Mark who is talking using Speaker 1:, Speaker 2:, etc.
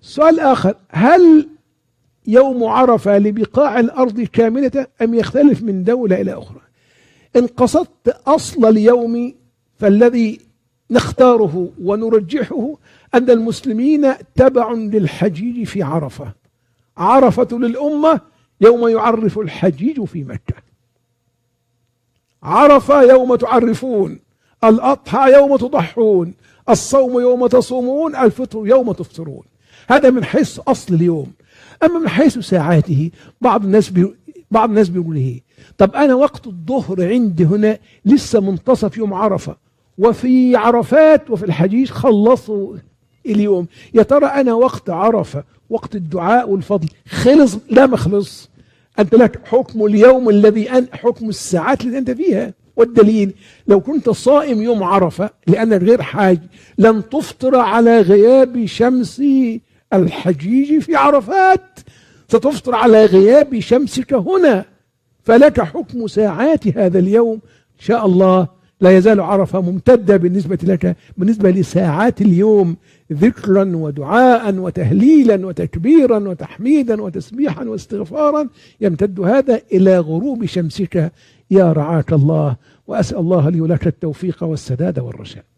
Speaker 1: سؤال آخر: هل يوم عرفة لبقاع الأرض كاملة أم يختلف من دولة إلى أخرى؟ إن قصدت أصل اليوم فالذي نختاره ونرجحه أن المسلمين تبع للحجيج في عرفة. عرفة للأمة يوم يعرف الحجيج في مكة. عرفة يوم تعرفون، الأضحى يوم تضحون، الصوم يوم تصومون، الفطر يوم تفطرون. هذا من حيث أصل اليوم. أما من حيث ساعاته بعض الناس بيقول إيه؟ طب أنا وقت الظهر عندي هنا لسه منتصف يوم عرفة، وفي عرفات وفي الحجيج خلصوا اليوم، يا ترى أنا وقت عرفة وقت الدعاء والفضل خلص؟ لا، ما خلص. أنت لك حكم اليوم الذي حكم الساعات اللي أنت فيها. والدليل: لو كنت صائم يوم عرفة لأنك غير حاج لن تفطر على غياب شمس الحجيج في عرفات، ستفطر على غياب شمسك هنا، فلك حكم ساعات هذا اليوم إن شاء الله. لا يزال عرفة ممتدة بالنسبة لك، بالنسبة لساعات اليوم، ذكرا ودعاء وتهليلا وتكبيرا وتحميدا وتسبيحا واستغفارا، يمتد هذا إلى غروب شمسك يا رعاك الله. وأسأل الله لي ولك التوفيق والسداد والرشاد.